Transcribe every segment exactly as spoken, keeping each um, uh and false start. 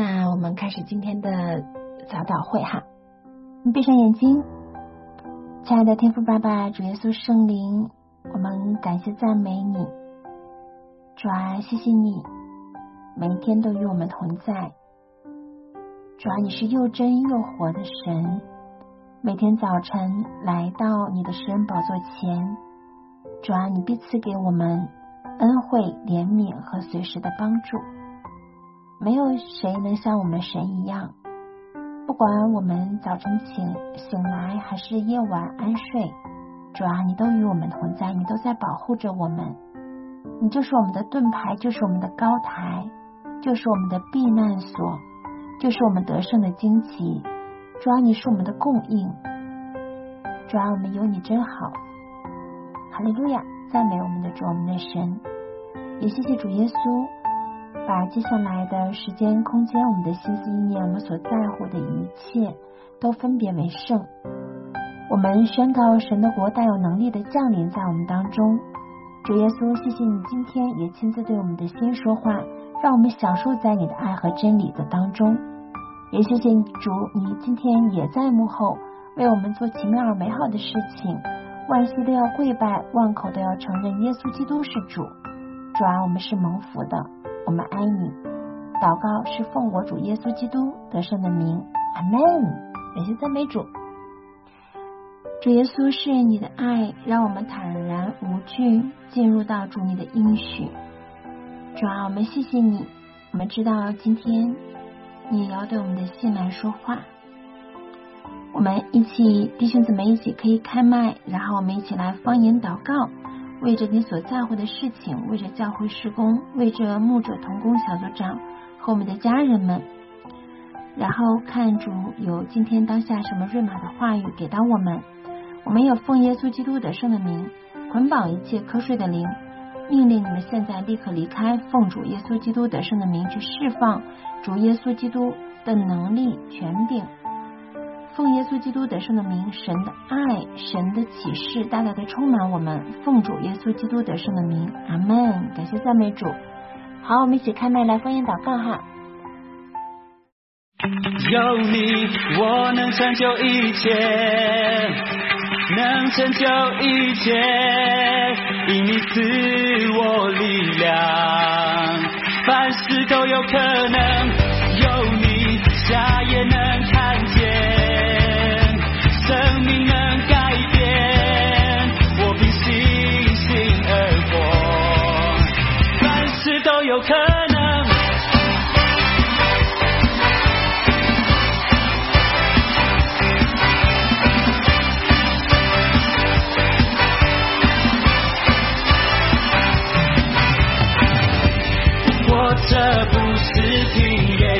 那我们开始今天的早祷会哈。你闭上眼睛。亲爱的天父爸爸，主耶稣圣灵，我们感谢赞美你。主啊，谢谢你每一天都与我们同在。主啊，你是又真又活的神，每天早晨来到你的施恩宝座前，主啊，你必赐给我们恩惠、怜悯和随时的帮助。没有谁能像我们神一样，不管我们早晨醒醒来还是夜晚安睡，主啊，你都与我们同在，你都在保护着我们。你就是我们的盾牌，就是我们的高台，就是我们的避难所，就是我们得胜的旌旗。主啊，你是我们的供应。主啊，我们有你真好。哈利路亚，赞美我们的主，我们的神。也谢谢主耶稣，把接下来的时间空间，我们的心思意念，我们所在乎的一切都分别为圣。我们宣告神的国大有能力的降临在我们当中。主耶稣，谢谢你今天也亲自对我们的心说话，让我们享受在你的爱和真理的当中。也谢谢主，你今天也在幕后为我们做奇妙而美好的事情，万膝都要跪拜，万口都要承认耶稣基督是主。主啊，我们是蒙福的，我们爱你。祷告是奉我主耶稣基督得胜的名，阿们。感谢赞美主。主耶稣，是你的爱让我们坦然无惧进入到主你的应许。主啊，我们谢谢你，我们知道今天你也要对我们的心来说话。我们一起弟兄姊妹一起可以开麦，然后我们一起来方言祷告，为着你所在乎的事情，为着教会事工，为着牧者同工小组长和我们的家人们，然后看主有今天当下什么瑞玛的话语给到我们。我们有奉耶稣基督得胜的名捆绑一切瞌睡的灵，命令你们现在立刻离开，奉主耶稣基督得胜的名去释放主耶稣基督的能力权柄。奉耶稣基督得胜的名，神的爱神的启示大大的充满我们，奉主耶稣基督得胜的名，阿们。感谢赞美主。好，我们一起开麦来方言祷告哈。 有你我能成就一切，能成就一切，因你赐我力量，凡事都有可能，有你瞎也能看见，生命能改变，我凭信心而活，凡事都有可能。这不是凭眼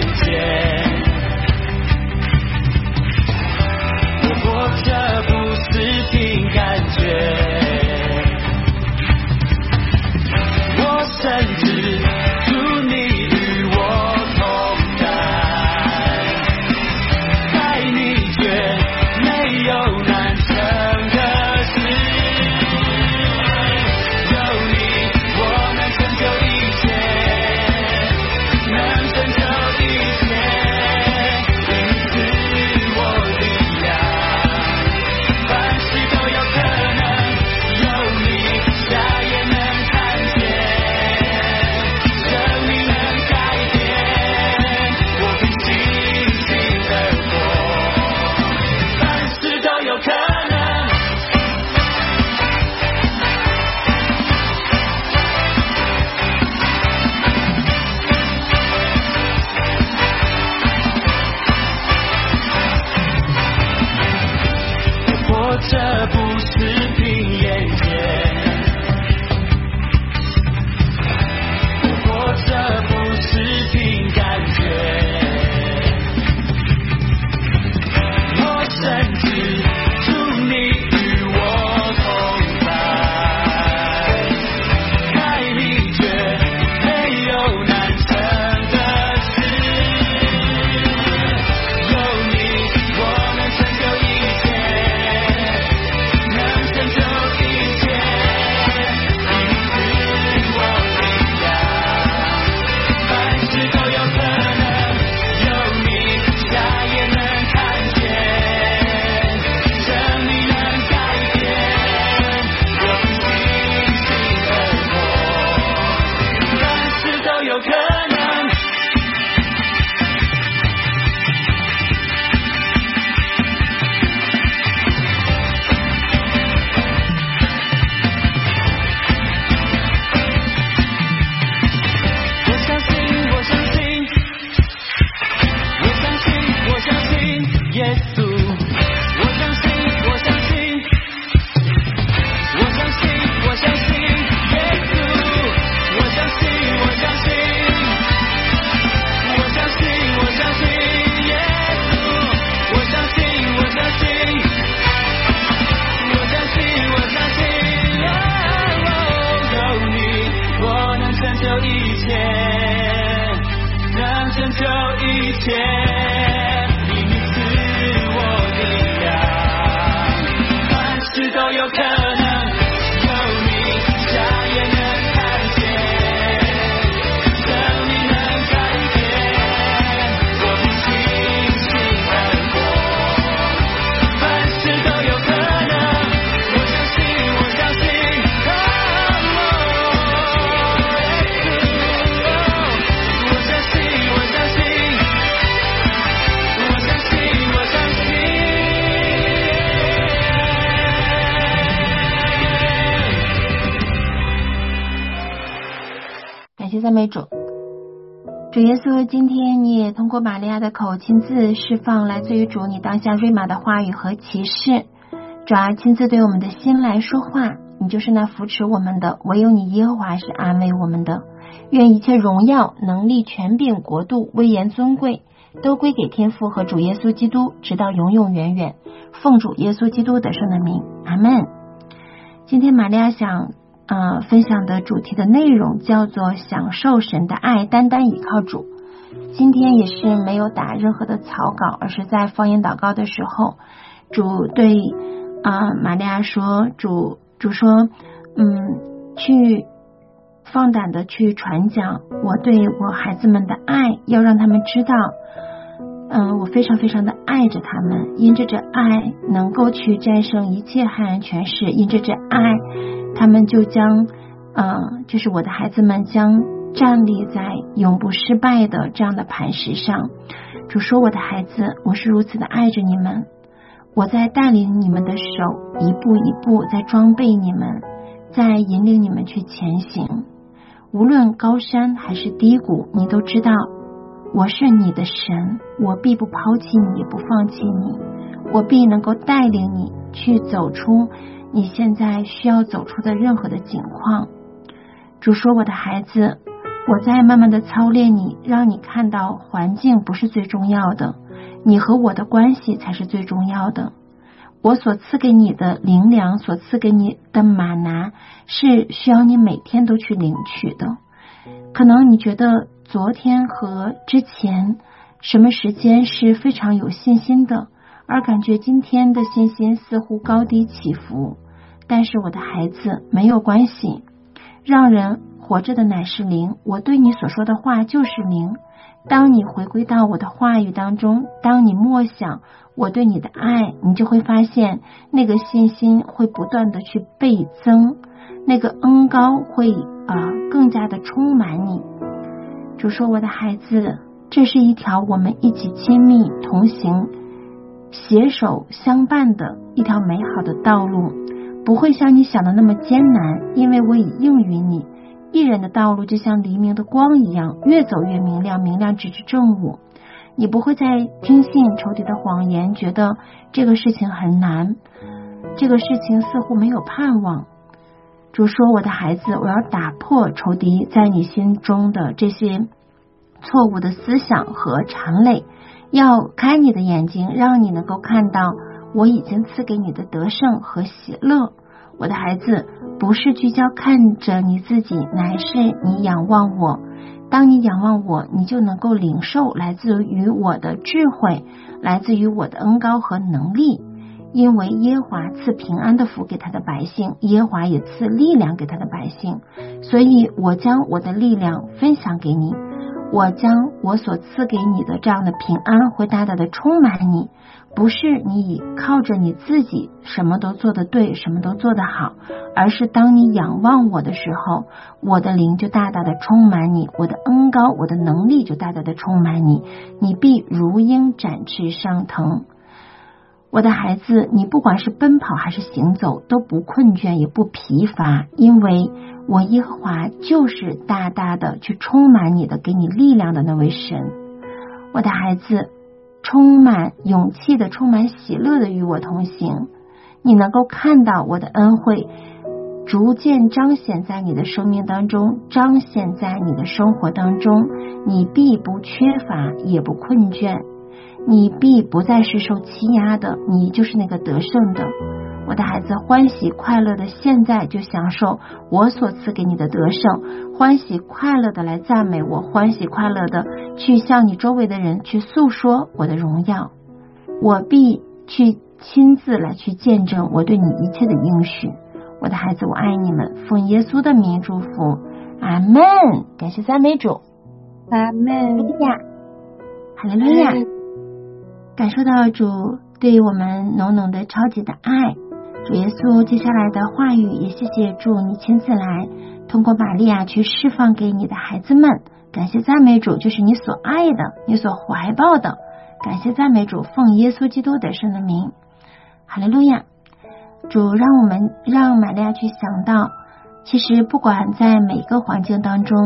赞美主。主耶稣，今天你也通过玛利亚的口亲自释放来自于主你当下瑞玛的话语和启示，主啊，亲自对我们的心来说话。你就是那扶持我们的，唯有你耶和华是安慰我们的。愿一切荣耀、能力、权柄、国度、威严、尊贵都归给天父和主耶稣基督，直到永永远远。奉主耶稣基督得胜的名，阿们。今天玛利亚想呃，分享的主题的内容叫做享受神的爱，单单倚靠主。今天也是没有打任何的草稿，而是在方言祷告的时候，主对啊、呃、玛利亚说，主主说，嗯，去放胆的去传讲我对我孩子们的爱，要让他们知道，嗯、呃，我非常非常的爱着他们，因着这爱能够去战胜一切黑暗权势，因着这爱。他们就将呃，就是我的孩子们将站立在永不失败的这样的磐石上。主说，我的孩子，我是如此的爱着你们，我在带领你们的手，一步一步在装备你们，在引领你们去前行。无论高山还是低谷，你都知道我是你的神，我必不抛弃你，也不放弃你，我必能够带领你去走出你现在需要走出的任何的境况。主说，我的孩子，我在慢慢的操练你，让你看到环境不是最重要的，你和我的关系才是最重要的。我所赐给你的灵粮，所赐给你的玛拿，是需要你每天都去领取的。可能你觉得昨天和之前什么时间是非常有信心的，而感觉今天的信心似乎高低起伏。但是我的孩子，没有关系，让人活着的乃是灵，我对你所说的话就是灵。当你回归到我的话语当中，当你默想我对你的爱，你就会发现那个信心会不断的去倍增，那个恩膏会啊、呃、更加的充满你。主说，我的孩子，这是一条我们一起亲密同行携手相伴的一条美好的道路，不会像你想的那么艰难，因为我已应允你。一人的道路就像黎明的光一样，越走越明亮，明亮直至正午。你不会再听信仇敌的谎言，觉得这个事情很难，这个事情似乎没有盼望。主说，我的孩子，我要打破仇敌在你心中的这些错误的思想和缠累，要开你的眼睛，让你能够看到我已经赐给你的得胜和喜乐。我的孩子，不是聚焦看着你自己，乃是你仰望我。当你仰望我，你就能够领受来自于我的智慧，来自于我的恩膏和能力。因为耶和华赐平安的福给他的百姓，耶和华也赐力量给他的百姓，所以我将我的力量分享给你，我将我所赐给你的这样的平安会大大的充满你。不是你靠着你自己什么都做得对，什么都做得好，而是当你仰望我的时候，我的灵就大大的充满你，我的恩膏，我的能力就大大的充满你，你必如鹰展翅上腾。我的孩子，你不管是奔跑还是行走，都不困倦也不疲乏，因为我耶和华就是大大的去充满你的，给你力量的那位神。我的孩子，充满勇气的，充满喜乐的与我同行。你能够看到我的恩惠逐渐彰显在你的生命当中，彰显在你的生活当中，你必不缺乏也不困倦，你必不再是受欺压的，你就是那个得胜的。我的孩子，欢喜快乐的现在就享受我所赐给你的得胜，欢喜快乐的来赞美我，欢喜快乐的去向你周围的人去诉说我的荣耀。我必去亲自来去见证我对你一切的应许。我的孩子，我爱你们，奉耶稣的名祝福，阿们。感谢赞美主， 阿们。 哈利路亚，哈利路亚。感受到主对我们浓浓的超级的爱。主耶稣接下来的话语也谢谢主你亲自来通过玛利亚去释放给你的孩子们。感谢赞美主，就是你所爱的，你所怀抱的。感谢赞美主，奉耶稣基督得胜的名，哈利路亚。主让我们让玛利亚去想到，其实不管在每个环境当中，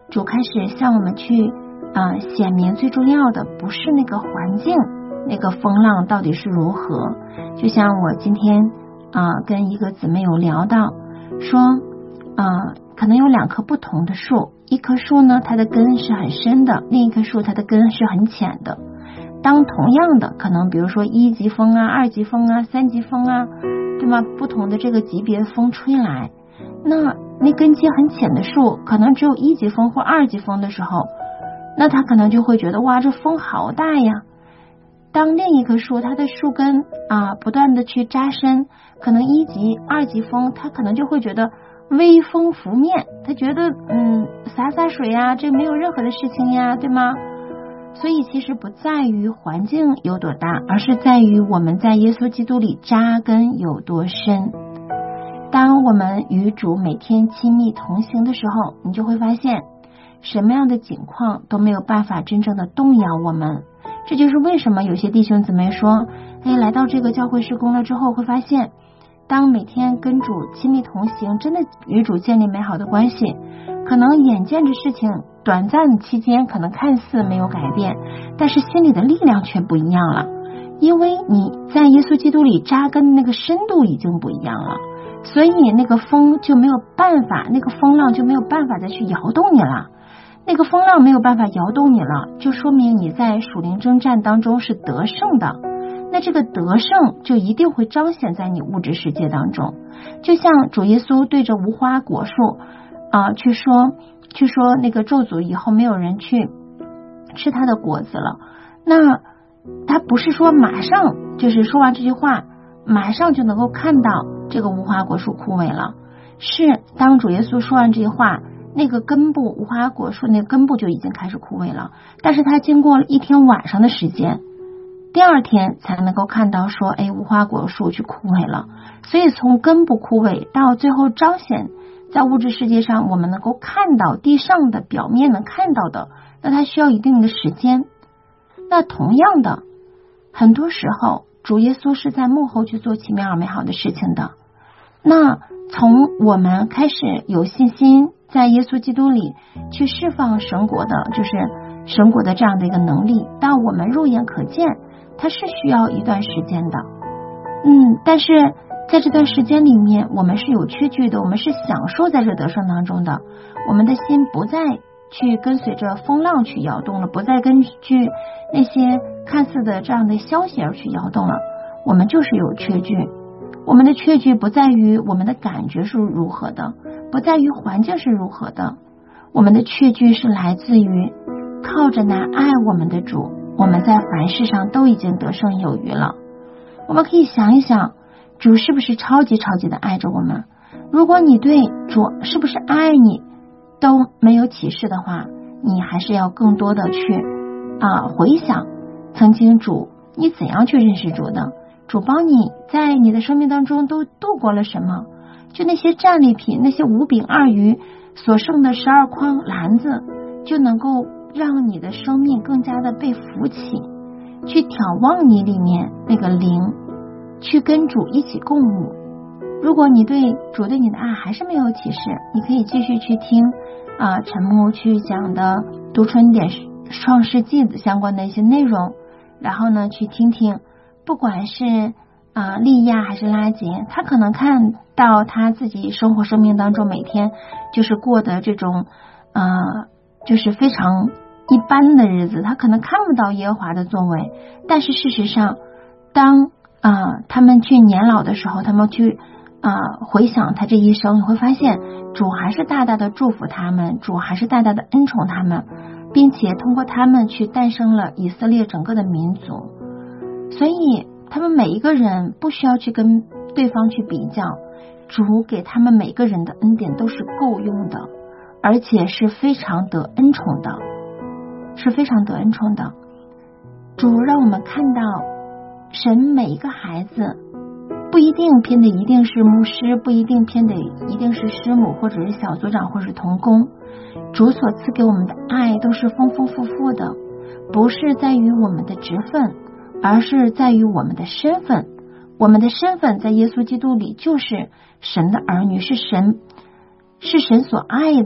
主开始向我们去啊、呃、显明最重要的不是那个环境，那个风浪到底是如何。就像我今天啊、呃、跟一个姊妹有聊到说啊、呃、可能有两棵不同的树，一棵树呢它的根是很深的，另一棵树它的根是很浅的。当同样的可能比如说一级风啊、二级风啊、三级风啊，对吗？不同的这个级别风吹来，那那根基很浅的树可能只有一级风或二级风的时候，那它可能就会觉得哇这风好大呀。当另一棵树它的树根啊不断的去扎深，可能一级二级风它可能就会觉得微风拂面，他觉得嗯洒洒水呀，这没有任何的事情呀，对吗？所以其实不在于环境有多大，而是在于我们在耶稣基督里扎根有多深。当我们与主每天亲密同行的时候，你就会发现什么样的境况都没有办法真正的动摇我们。这就是为什么有些弟兄姊妹说，哎，来到这个教会事工了之后，会发现当每天跟主亲密同行，真的与主建立美好的关系，可能眼见着事情短暂期间可能看似没有改变，但是心里的力量却不一样了，因为你在耶稣基督里扎根的那个深度已经不一样了，所以那个风就没有办法，那个风浪就没有办法再去摇动你了。那个风浪没有办法摇动你了，就说明你在属灵征战当中是得胜的。那这个得胜就一定会彰显在你物质世界当中。就像主耶稣对着无花果树啊、呃、去说去说那个咒诅以后没有人去吃它的果子了，那他不是说马上就是说完这句话马上就能够看到这个无花果树枯萎了，是当主耶稣说完这句话，那个根部无花果树那个根部就已经开始枯萎了，但是他经过了一天晚上的时间，第二天才能够看到说，哎，无花果树去枯萎了。所以从根部枯萎到最后彰显在物质世界上我们能够看到地上的表面能看到的，那它需要一定的时间。那同样的，很多时候主耶稣是在幕后去做奇妙而美好的事情的。那从我们开始有信心在耶稣基督里去释放神国的就是神国的这样的一个能力，到我们肉眼可见，它是需要一段时间的。嗯，但是在这段时间里面我们是有缺据的，我们是享受在这得胜当中的，我们的心不再去跟随着风浪去摇动了，不再根据那些看似的这样的消息而去摇动了，我们就是有缺据。我们的缺据不在于我们的感觉是如何的，不在于环境是如何的，我们的缺据是来自于靠着那爱我们的主，我们在凡事上都已经得胜有余了。我们可以想一想，主是不是超级超级的爱着我们？如果你对主是不是爱你都没有启示的话，你还是要更多的去啊回想曾经主你怎样去认识主的，主帮你在你的生命当中都度过了什么，就那些战利品，那些五饼二鱼所剩的十二筐篮子，就能够让你的生命更加的被扶起，去眺望你里面那个灵，去跟主一起共舞。如果你对主对你的爱还是没有启示，你可以继续去听啊陈牧去讲的读春点创世纪的相关的一些内容，然后呢去听听，不管是啊利亚还是拉结，他可能看到他自己生活生命当中每天就是过的这种啊、呃、就是非常一般的日子，他可能看不到耶和华的作为，但是事实上当啊、呃、他们去年老的时候，他们去啊、呃、回想他这一生，你会发现主还是大大的祝福他们，主还是大大的恩宠他们，并且通过他们去诞生了以色列整个的民族。所以他们每一个人不需要去跟对方去比较，主给他们每个人的恩典都是够用的，而且是非常得恩宠的，是非常得恩宠的。主让我们看到神每一个孩子不一定偏的一定是牧师，不一定偏的一定是师母或者是小组长或者是同工，主所赐给我们的爱都是丰丰富富的，不是在于我们的职分，而是在于我们的身份。我们的身份在耶稣基督里就是神的儿女，是神是神所爱的，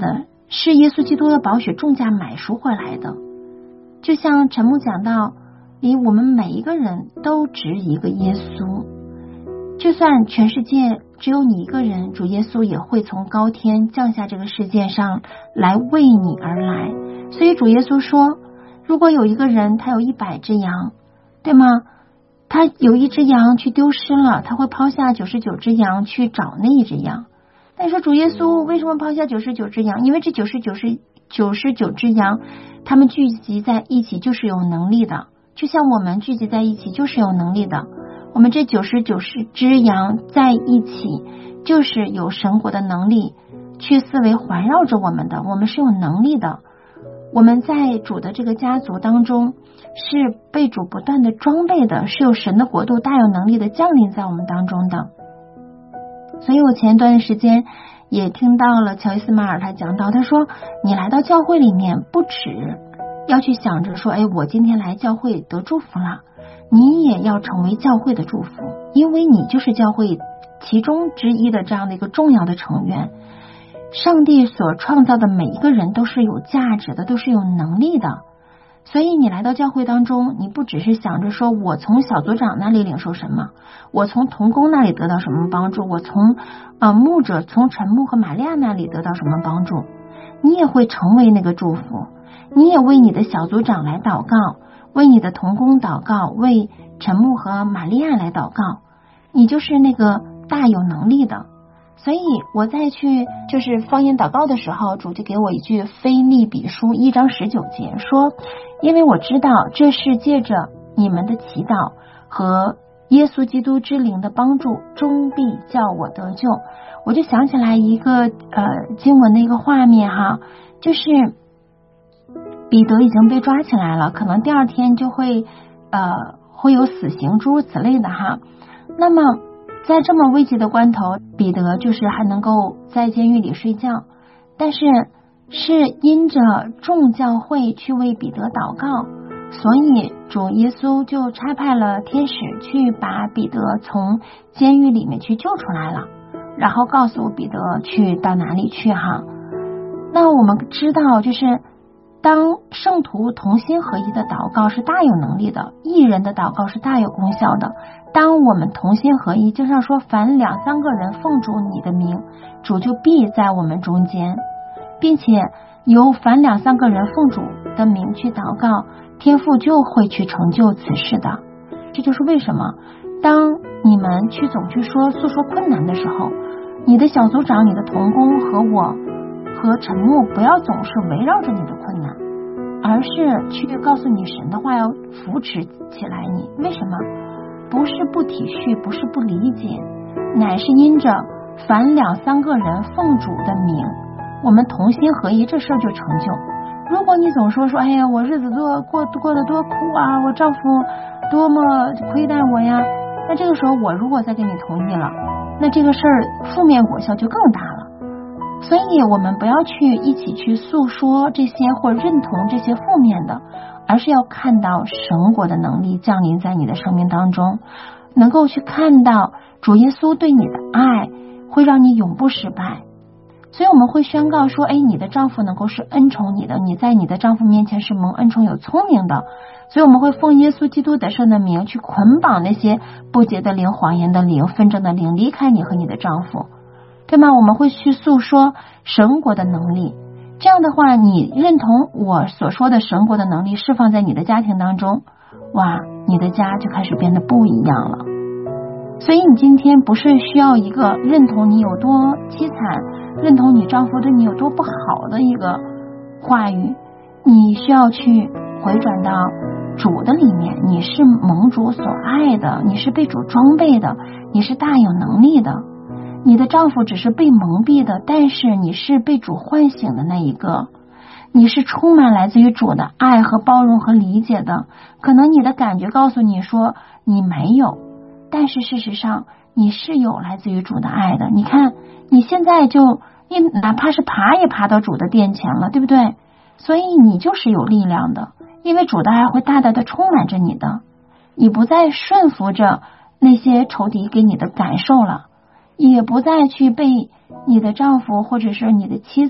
是耶稣基督的宝血重价买赎回来的。就像陈牧讲到，离我们每一个人都值一个耶稣，就算全世界只有你一个人，主耶稣也会从高天降下这个世界上来为你而来。所以主耶稣说，如果有一个人他有一百只羊，对吗？他有一只羊去丢失了，他会抛下九十九只羊去找那一只羊。但是说主耶稣为什么抛下九十九只羊？因为这九十九是九十九只羊，他们聚集在一起就是有能力的，就像我们聚集在一起就是有能力的。我们这九十九只羊在一起，就是有神国的能力去思维环绕着我们的，我们是有能力的。我们在主的这个家族当中是被主不断的装备的，是有神的国度大有能力的降临在我们当中的。所以我前一段时间也听到了乔伊斯马尔他讲到，他说你来到教会里面不止要去想着说，哎，我今天来教会得祝福了，你也要成为教会的祝福，因为你就是教会其中之一的这样的一个重要的成员。上帝所创造的每一个人都是有价值的，都是有能力的。所以你来到教会当中，你不只是想着说我从小组长那里领受什么，我从同工那里得到什么帮助，我从呃牧者从陈牧和玛利亚那里得到什么帮助，你也会成为那个祝福。你也为你的小组长来祷告，为你的同工祷告，为陈牧和玛利亚来祷告，你就是那个大有能力的。所以我再去就是方言祷告的时候，主就给我一句腓立比书一章十九节说，因为我知道这是借着你们的祈祷和耶稣基督之灵的帮助，终必叫我得救。我就想起来一个呃经文的一个画面哈，就是彼得已经被抓起来了，可能第二天就会呃会有死刑诸如此类的哈。那么在这么危急的关头，彼得就是还能够在监狱里睡觉，但是是因着众教会去为彼得祷告，所以主耶稣就差派了天使去把彼得从监狱里面去救出来了，然后告诉彼得去到哪里去哈。那我们知道，就是当圣徒同心合一的祷告是大有能力的，义人的祷告是大有功效的。当我们同心合一，就是说凡两三个人奉主你的名，主就必在我们中间，并且由凡两三个人奉主的名去祷告，天父就会去成就此事的。这就是为什么当你们去总去说诉说困难的时候，你的小组长、你的同工和我和陈牧不要总是围绕着你的困难，而是去告诉你神的话，要扶持起来你。为什么？不是不体恤，不是不理解，乃是因着凡两三个人奉主的名，我们同心合一，这事儿就成就。如果你总说说，哎呀，我日子多过过得多苦啊，我丈夫多么亏待我呀，那这个时候我如果再跟你同意了，那这个事儿负面果效就更大了。所以我们不要去一起去诉说这些或认同这些负面的，而是要看到神国的能力降临在你的生命当中，能够去看到主耶稣对你的爱会让你永不失败。所以我们会宣告说，哎，你的丈夫能够是恩宠你的，你在你的丈夫面前是蒙恩宠有聪明的。所以我们会奉耶稣基督得胜的名去捆绑那些不洁的灵、谎言的灵、纷争的灵，离开你和你的丈夫，对吗？我们会去诉说神国的能力，这样的话你认同我所说的神国的能力释放在你的家庭当中，哇，你的家就开始变得不一样了。所以你今天不是需要一个认同你有多凄惨，认同你丈夫对你有多不好的一个话语，你需要去回转到主的里面，你是蒙主所爱的，你是被主装备的，你是大有能力的。你的丈夫只是被蒙蔽的，但是你是被主唤醒的那一个，你是充满来自于主的爱和包容和理解的。可能你的感觉告诉你说你没有，但是事实上你是有来自于主的爱的。你看你现在就你哪怕是爬也爬到主的殿前了，对不对？所以你就是有力量的，因为主的爱会大大的充满着你的，你不再顺服着那些仇敌给你的感受了，也不再去被你的丈夫或者是你的妻子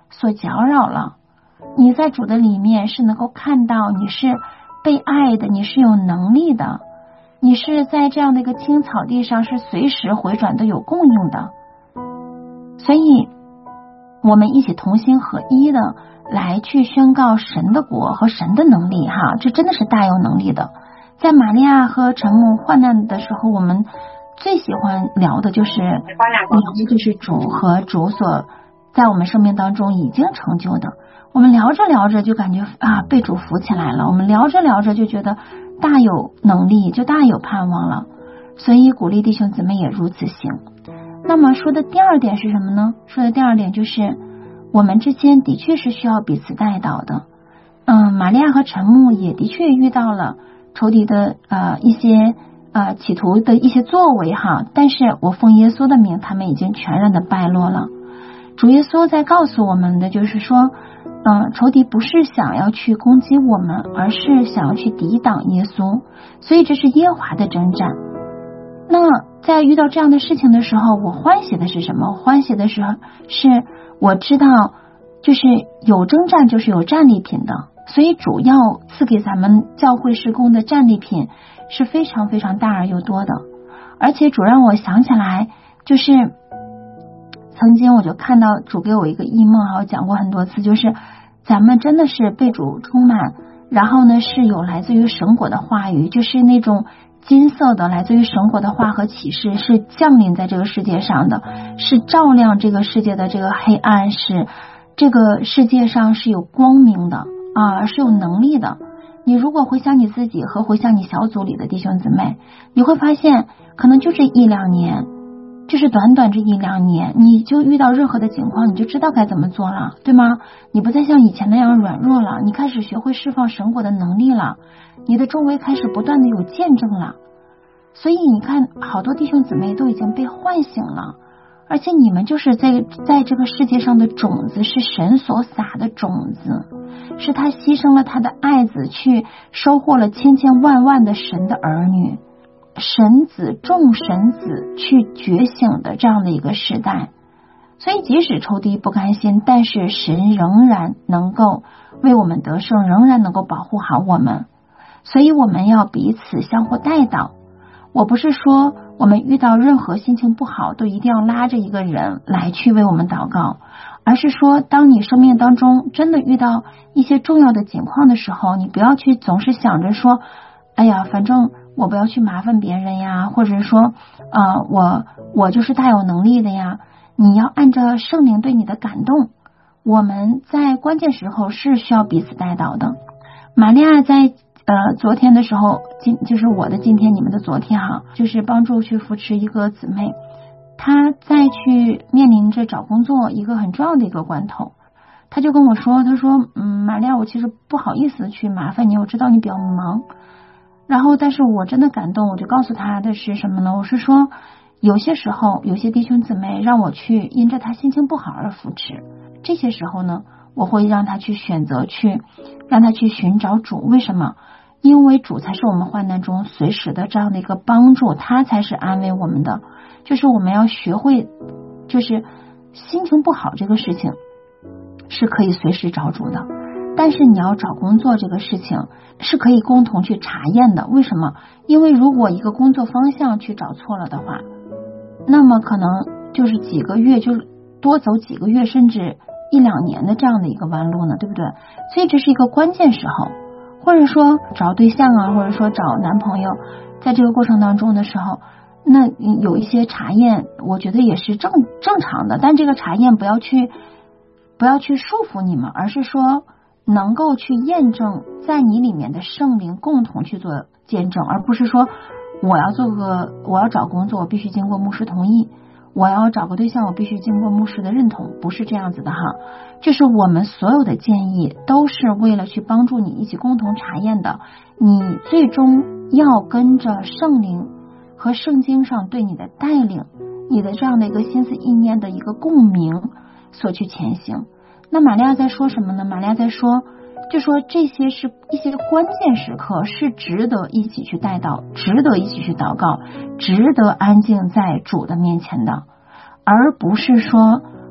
所搅扰了。你在主的里面是能够看到你是被爱的，你是有能力的，你是在这样的一个青草地上是随时回转都有供应的。所以我们一起同心合一的来去宣告神的国和神的能力哈，这真的是大有能力的。在玛利亚和陈牧患难的时候，我们最喜欢聊的就是聊的就是主和主所在我们生命当中已经成就的。我们聊着聊着就感觉啊被主扶起来了，我们聊着聊着就觉得大有能力，就大有盼望了。所以鼓励弟兄姊妹也如此行。那么说的第二点是什么呢？说的第二点就是我们之间的确是需要彼此带导的。嗯，玛利亚和陈牧也的确遇到了仇敌的呃一些呃企图的一些作为哈，但是我奉耶稣的名，他们已经全然的败落了。主耶稣在告诉我们的就是说，呃，仇敌不是想要去攻击我们，而是想要去抵挡耶稣，所以这是耶和华的征战。那在遇到这样的事情的时候，我欢喜的是什么？我欢喜的是是我知道就是有征战就是有战利品的，所以主要赐给咱们教会事工的战利品是非常非常大而又多的。而且主让我想起来，就是曾经我就看到主给我一个异梦哈，我讲过很多次，就是咱们真的是被主充满，然后呢是有来自于神国的话语，就是那种金色的来自于神国的话和启示是降临在这个世界上的，是照亮这个世界的这个黑暗，是这个世界上是有光明的啊，是有能力的。你如果回想你自己和回想你小组里的弟兄姊妹，你会发现可能就这一两年，就是短短这一两年，你就遇到任何的情况，你就知道该怎么做了，对吗？你不再像以前那样软弱了，你开始学会释放神国的能力了，你的周围开始不断的有见证了。所以你看，好多弟兄姊妹都已经被唤醒了，而且你们就是在在这个世界上的种子，是神所撒的种子，是他牺牲了他的爱子去收获了千千万万的神的儿女，神子众神子去觉醒的这样的一个时代。所以即使仇敌不甘心，但是神仍然能够为我们得胜，仍然能够保护好我们。所以我们要彼此相互带导。我不是说我们遇到任何心情不好都一定要拉着一个人来去为我们祷告，而是说当你生命当中真的遇到一些重要的情况的时候，你不要去总是想着说哎呀反正我不要去麻烦别人呀，或者说呃我我就是大有能力的呀。你要按照圣灵对你的感动，我们在关键时候是需要彼此带导的。玛利亚在呃，昨天的时候，今就是我的今天，你们的昨天哈，就是帮助去扶持一个姊妹，她在去面临着找工作一个很重要的一个关头，她就跟我说，她说，嗯，玛利亚，我其实不好意思去麻烦你，我知道你比较忙，然后但是我真的感动，我就告诉她的是什么呢？我是说，有些时候有些弟兄姊妹让我去因着他心情不好而扶持，这些时候呢，我会让他去选择去让他去寻找主。为什么？因为主才是我们患难中随时的这样的一个帮助，他才是安慰我们的。就是我们要学会，就是心情不好这个事情是可以随时找主的，但是你要找工作这个事情是可以共同去查验的。为什么？因为如果一个工作方向去找错了的话，那么可能就是几个月，就多走几个月甚至一两年的这样的一个弯路呢，对不对？所以这是一个关键时候，或者说找对象啊，或者说找男朋友，在这个过程当中的时候，那有一些查验我觉得也是正正常的，但这个查验不要去不要去束缚你们，而是说能够去验证在你里面的圣灵共同去做见证，而不是说我要做个我要找工作我必须经过牧师同意，我要找个对象我必须经过牧师的认同，不是这样子的哈。就是我们所有的建议都是为了去帮助你一起共同查验的，你最终要跟着圣灵和圣经上对你的带领，你的这样的一个心思意念的一个共鸣所去前行。那玛利亚在说什么呢？玛利亚在说就说这些是一些关键时刻，是值得一起去带到，值得一起去祷告，值得安静在主的面前的，而不是说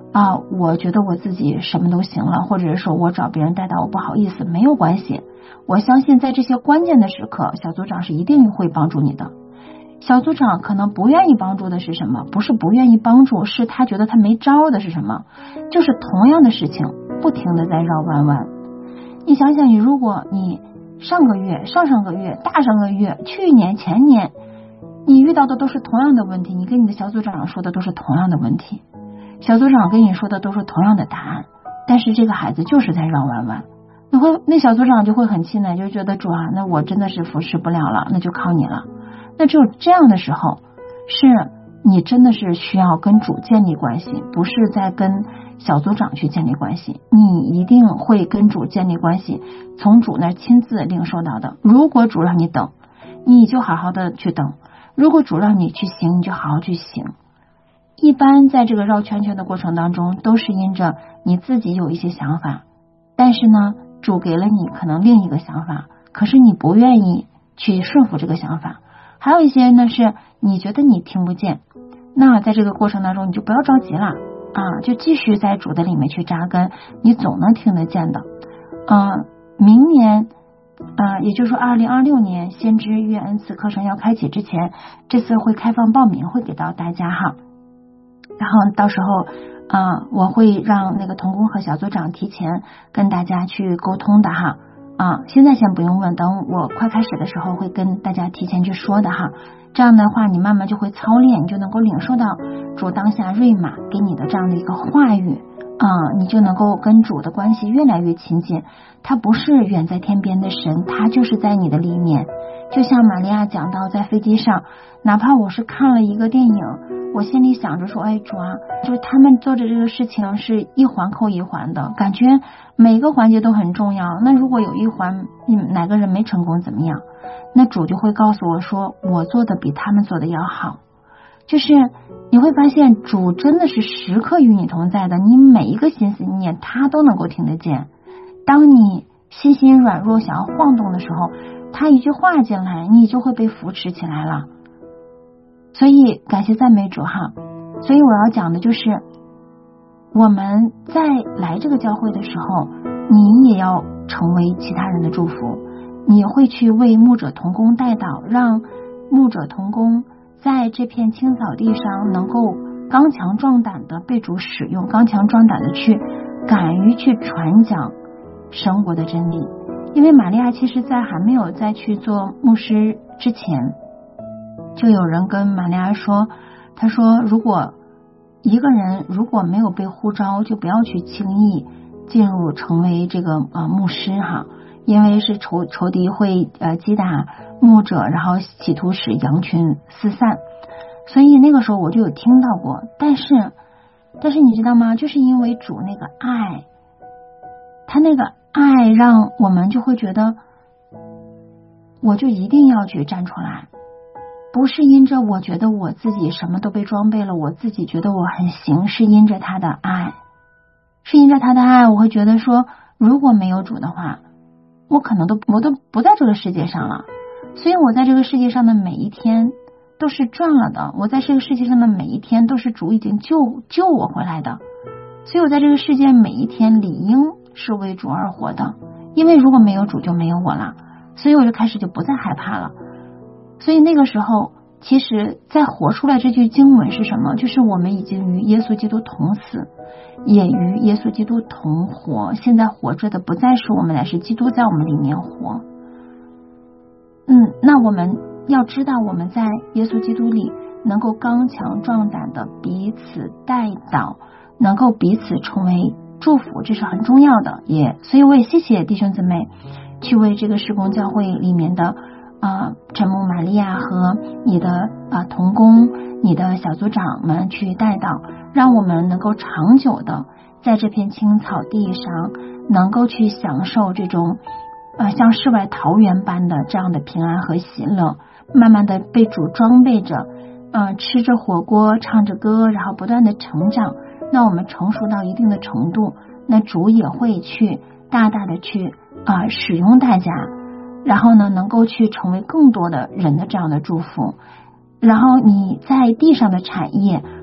啊，我觉得我自己什么都行了，或者是说我找别人带到我不好意思，没有关系。我相信在这些关键的时刻，小组长是一定会帮助你的。小组长可能不愿意帮助的是什么？不是不愿意帮助，是他觉得他没招的是什么？就是同样的事情不停的在绕弯弯。你想想，你如果你上个月、上上个月、大上个月、去年、前年，你遇到的都是同样的问题，你跟你的小组长说的都是同样的问题，小组长跟你说的都是同样的答案，但是这个孩子就是在绕弯弯。你会，那小组长就会很气馁，就觉得主啊，那我真的是扶持不了了，那就靠你了。那只有这样的时候，是你真的是需要跟主建立关系，不是在跟小组长去建立关系，你一定会跟主建立关系，从主那亲自领受到的。如果主让你等，你就好好的去等；如果主让你去行，你就好好去行。一般在这个绕圈圈的过程当中，都是因着你自己有一些想法，但是呢，主给了你可能另一个想法，可是你不愿意去顺服这个想法。还有一些呢，是你觉得你听不见，那在这个过程当中你就不要着急了啊，就继续在主的里面去扎根，你总能听得见的。嗯、呃，明年呃，也就是说二零二六年先知预言恩赐课程要开启之前，这次会开放报名，会给到大家哈。然后到时候啊、呃，我会让那个同工和小组长提前跟大家去沟通的哈。啊，现在先不用问，等我快开始的时候会跟大家提前去说的哈。这样的话，你慢慢就会操练，你就能够领受到主当下瑞玛给你的这样的一个话语啊，你就能够跟主的关系越来越亲近。他不是远在天边的神，他就是在你的里面。就像玛利亚讲到，在飞机上，哪怕我是看了一个电影，我心里想着说，哎主啊，就是他们做的这个事情是一环扣一环的，感觉每个环节都很重要。那如果有一环哪个人没成功怎么样？那主就会告诉我说，我做的比他们做的要好。就是你会发现主真的是时刻与你同在的，你每一个心思念他都能够听得见。当你心心软弱想要晃动的时候，他一句话进来，你就会被扶持起来了。所以感谢赞美主哈。所以我要讲的就是我们在来这个教会的时候，你也要成为其他人的祝福，你会去为牧者同工代祷，让牧者同工在这片青草地上能够刚强壮胆的被主使用，刚强壮胆的去敢于去传讲神国的真理。因为玛利亚其实在还没有再去做牧师之前，就有人跟玛利亚说，他说如果一个人如果没有被呼召，就不要去轻易进入成为这个呃牧师哈，因为是仇仇敌会呃击打牧者，然后企图使羊群四散。所以那个时候我就有听到过，但是但是你知道吗？就是因为主那个爱，他那个爱让我们就会觉得，我就一定要去站出来，不是因着我觉得我自己什么都被装备了，我自己觉得我很行，是因着他的爱，是因着他的爱，我会觉得说，如果没有主的话，我可能都我都不在这个世界上了。所以我在这个世界上的每一天都是赚了的，我在这个世界上的每一天都是主已经救救我回来的。所以我在这个世界每一天理应是为主而活的，因为如果没有主就没有我了。所以我就开始就不再害怕了。所以那个时候其实在活出来这句经文是什么？就是我们已经与耶稣基督同死，也与耶稣基督同活，现在活着的不再是我们，乃是基督在我们里面活。嗯，那我们要知道我们在耶稣基督里能够刚强壮胆的彼此代祷，能够彼此成为祝福，这是很重要的。也所以我也谢谢弟兄姊妹去为这个事工教会里面的啊陈牧玛利亚和你的啊同工、你的小组长们去代祷，让我们能够长久的在这片青草地上能够去享受这种啊像世外桃源般的这样的平安和喜乐，慢慢的被主装备着，呃吃着火锅唱着歌，然后不断的成长。那我们成熟到一定的程度，那主也会去大大的去啊、呃、使用大家，然后呢能够去成为更多的人的这样的祝福。然后你在地上的产业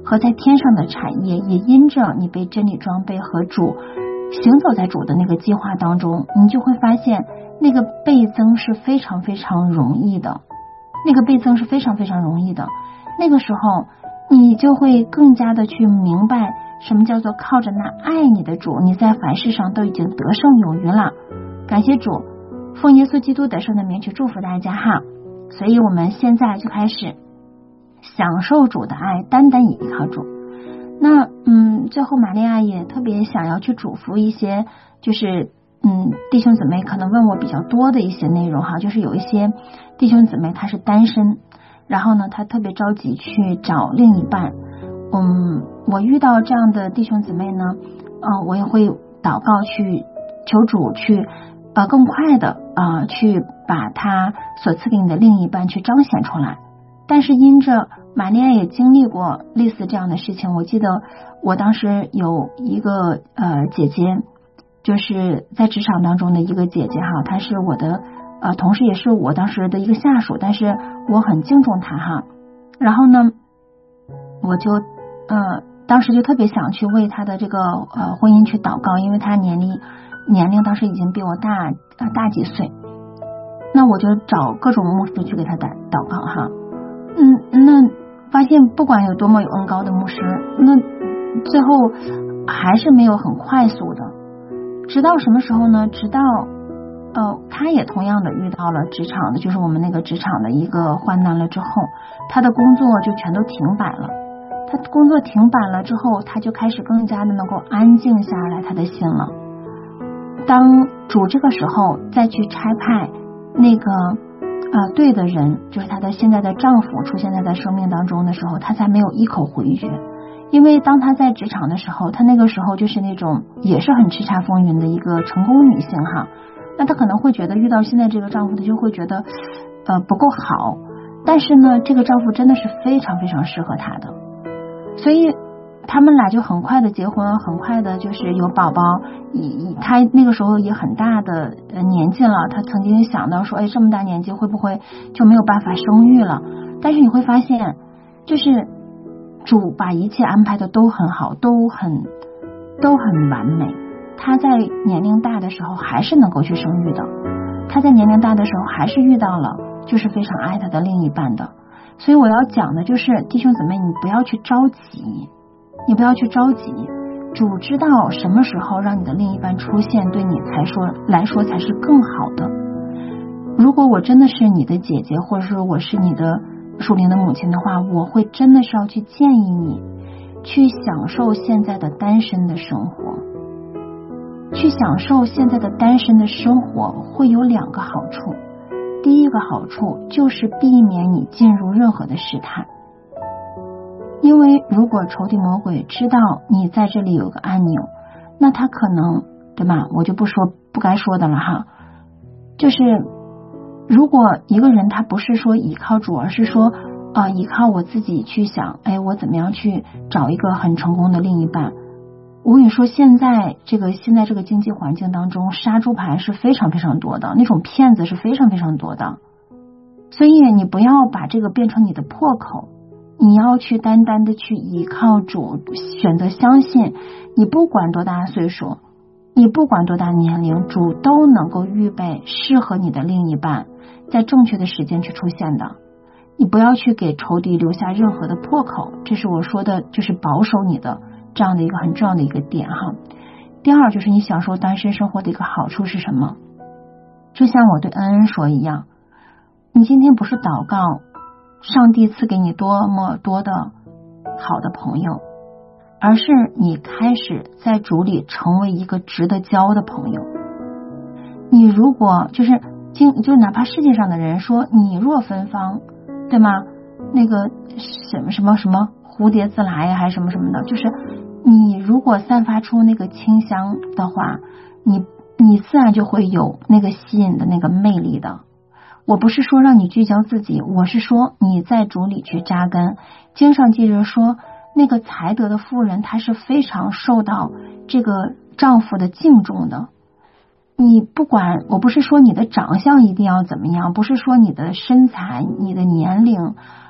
和在天上的产业，也因着你被真理装备和主行走在主的那个计划当中，你就会发现那个倍增是非常非常容易的，那个倍增是非常非常容易的。那个时候你就会更加的去明白什么叫做靠着那爱你的主，你在凡事上都已经得胜有余了。感谢主，奉耶稣基督得胜的名去祝福大家哈。所以我们现在就开始享受主的爱，单单依靠主。那嗯，最后玛利亚也特别想要去嘱咐一些，就是嗯弟兄姊妹可能问我比较多的一些内容哈，就是有一些弟兄姊妹他是单身，然后呢他特别着急去找另一半。嗯，我遇到这样的弟兄姊妹呢，嗯，我也会祷告去求主去呃更快的啊、呃、去把他所赐给你的另一半去彰显出来。但是因着玛利亚也经历过类似这样的事情，我记得我当时有一个呃姐姐，就是在职场当中的一个姐姐哈，她是我的呃同时也是我当时的一个下属，但是我很敬重她哈。然后呢，我就呃当时就特别想去为她的这个呃婚姻去祷告，因为她年龄年龄当时已经比我大呃大几岁，那我就找各种牧师去给她祷祷告哈。嗯，那发现不管有多么有恩高的牧师，那最后还是没有很快速的。直到什么时候呢？直到呃，他也同样的遇到了职场的，就是我们那个职场的一个患难了之后，他的工作就全都停摆了。他工作停摆了之后，他就开始更加的能够安静下来他的心了。当主这个时候再去差派那个呃，对的人，就是她的现在的丈夫出现在她生命当中的时候，她才没有一口回绝。因为当她在职场的时候，她那个时候就是那种也是很叱咤风云的一个成功女性哈，那她可能会觉得遇到现在这个丈夫，她就会觉得呃不够好，但是呢，这个丈夫真的是非常非常适合她的，所以他们俩就很快的结婚，很快的就是有宝宝。以他那个时候也很大的年纪了，他曾经想到说，哎，这么大年纪会不会就没有办法生育了？但是你会发现，就是主把一切安排的都很好，都很都很完美。他在年龄大的时候还是能够去生育的，他在年龄大的时候还是遇到了就是非常爱他的另一半的。所以我要讲的就是弟兄姊妹，你不要去着急。你不要去着急，主知道什么时候让你的另一半出现，对你才说来说才是更好的。如果我真的是你的姐姐，或者说我是你的属灵的母亲的话，我会真的是要去建议你去享受现在的单身的生活。去享受现在的单身的生活会有两个好处。第一个好处就是避免你进入任何的试探。因为如果仇敌魔鬼知道你在这里有个按钮，那他可能，对吧？我就不说不该说的了哈。就是如果一个人他不是说依靠主，而是说呃依靠我自己去想，哎，我怎么样去找一个很成功的另一半？我跟你说，现在这个现在这个经济环境当中，杀猪盘是非常非常多的，那种骗子是非常非常多的。所以你不要把这个变成你的破口。你要去单单的去依靠主，选择相信，你不管多大岁数，你不管多大年龄，主都能够预备适合你的另一半，在正确的时间去出现的。你不要去给仇敌留下任何的破口，这是我说的，就是保守你的这样的一个很重要的一个点哈。第二就是你享受单身生活的一个好处是什么？就像我对恩恩说一样，你今天不是祷告上帝赐给你多么多的好的朋友，而是你开始在主里成为一个值得交的朋友。你如果就是就哪怕世界上的人说你若芬芳，对吗？那个什么什么什么蝴蝶自来还是什么什么的，就是你如果散发出那个清香的话，你你自然就会有那个吸引的那个魅力的。我不是说让你聚焦自己，我是说你在主里去扎根。经上记着说，那个才德的妇人，她是非常受到这个丈夫的敬重的。你不管，我不是说你的长相一定要怎么样，不是说你的身材、你的年龄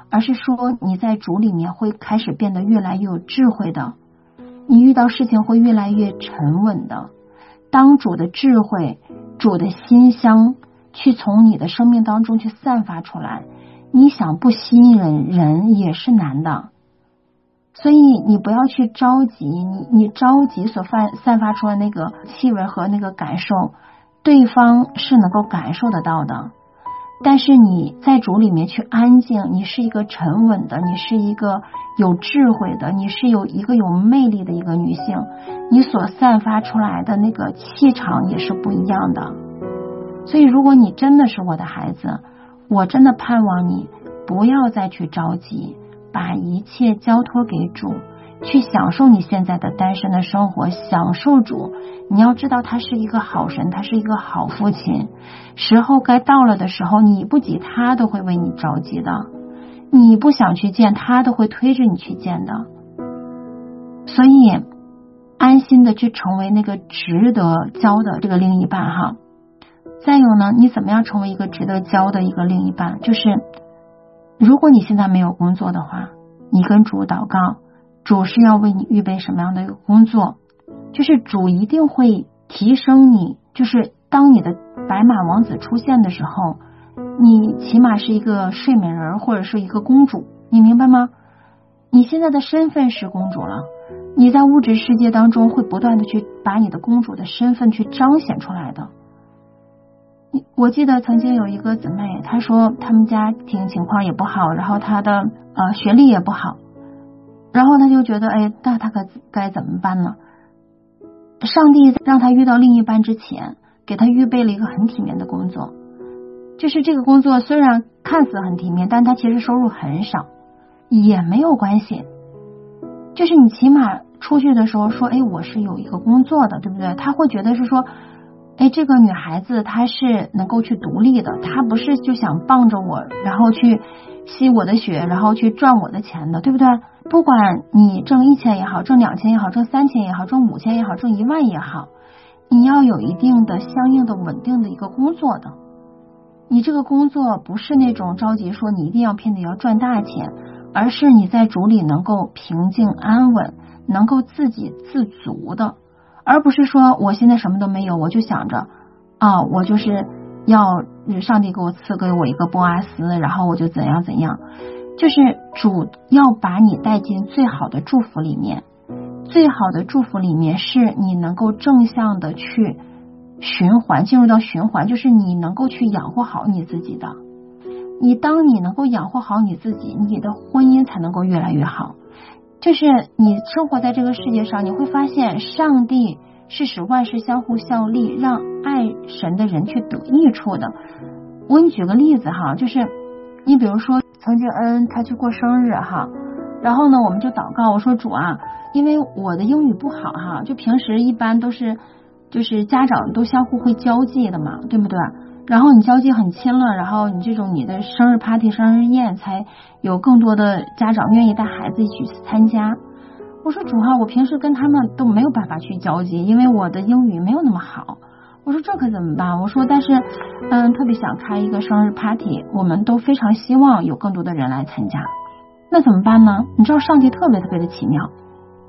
而是说你在主里面会开始变得越来越有智慧的，你遇到事情会越来越沉稳的。当主的智慧、主的馨香去从你的生命当中去散发出来，你想不吸引人人也是难的。所以你不要去着急，你你着急所散散发出来那个气味和那个感受，对方是能够感受得到的。但是你在主里面去安静，你是一个沉稳的，你是一个有智慧的，你是有一个有魅力的一个女性，你所散发出来的那个气场也是不一样的。所以如果你真的是我的孩子，我真的盼望你不要再去着急，把一切交托给主，去享受你现在的单身的生活，享受主。你要知道他是一个好神，他是一个好父亲，时候该到了的时候，你不急他都会为你着急的，你不想去见他都会推着你去见的。所以安心的去成为那个值得交的这个另一半哈。再有呢，你怎么样成为一个值得交的一个另一半，就是如果你现在没有工作的话，你跟主祷告，主是要为你预备什么样的一个工作，就是主一定会提升你，就是当你的白马王子出现的时候，你起码是一个睡美人或者是一个公主，你明白吗？你现在的身份是公主了，你在物质世界当中会不断的去把你的公主的身份去彰显出来的。我记得曾经有一个姊妹，她说他们家庭情况也不好，然后她的呃学历也不好，然后她就觉得哎，那她该该怎么办呢？上帝让她遇到另一半之前，给她预备了一个很体面的工作，就是这个工作虽然看似很体面，但她其实收入很少，也没有关系，就是你起码出去的时候说哎，我是有一个工作的，对不对？她会觉得是说哎，这个女孩子她是能够去独立的，她不是就想傍着我，然后去吸我的血，然后去赚我的钱的，对不对？不管你挣一千也好，挣两千也好，挣三千也好，挣五千也好，挣一万也好，你要有一定的相应的稳定的一个工作的。你这个工作不是那种着急说你一定要拼的要赚大钱，而是你在主里能够平静安稳，能够自给自足的。而不是说我现在什么都没有，我就想着啊，我就是要上帝给我赐给我一个波阿斯，然后我就怎样怎样。就是主要把你带进最好的祝福里面，最好的祝福里面是你能够正向的去循环，进入到循环，就是你能够去养活好你自己的。你当你能够养活好你自己，你的婚姻才能够越来越好。就是你生活在这个世界上，你会发现上帝是使万事相互效力，让爱神的人去得益处的。我给你举个例子哈，就是你比如说曾经恩他去过生日哈，然后呢我们就祷告，我说主啊，因为我的英语不好哈，就平时一般都是就是家长都相互会交际的嘛，对不对？然后你交际很亲了，然后你这种你的生日 party 生日宴才有更多的家长愿意带孩子一起参加。我说主啊，我平时跟他们都没有办法去交际，因为我的英语没有那么好。我说这可怎么办？我说但是嗯，特别想开一个生日 party， 我们都非常希望有更多的人来参加，那怎么办呢？你知道上帝特别特别的奇妙，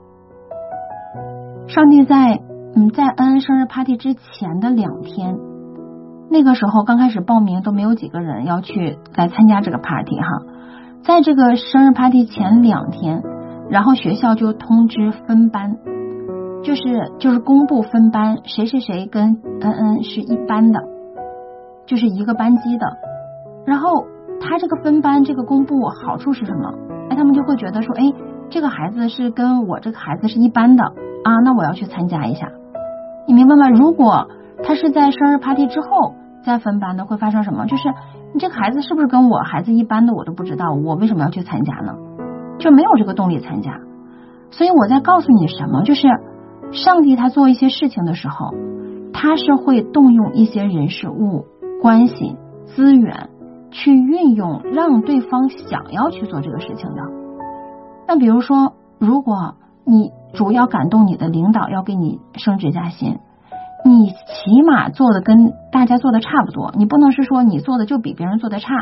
上帝在嗯在恩恩生日 party 之前的两天，那个时候刚开始报名都没有几个人要去来参加这个 party 哈，在这个生日 party 前两天，然后学校就通知分班，就是就是公布分班，谁谁谁跟恩恩是一班的，就是一个班级的。然后他这个分班这个公布好处是什么？哎，他们就会觉得说，哎，这个孩子是跟我这个孩子是一班的啊，那我要去参加一下。你明白吗？如果他是在生日 party 之后再分班的，会发生什么？就是你这个孩子是不是跟我孩子一班的我都不知道，我为什么要去参加呢？就没有这个动力参加。所以我在告诉你什么，就是上帝他做一些事情的时候，他是会动用一些人事物关系资源去运用，让对方想要去做这个事情的。那比如说，如果你主要感动你的领导要给你升职加薪，你起码做的跟大家做的差不多，你不能是说你做的就比别人做的差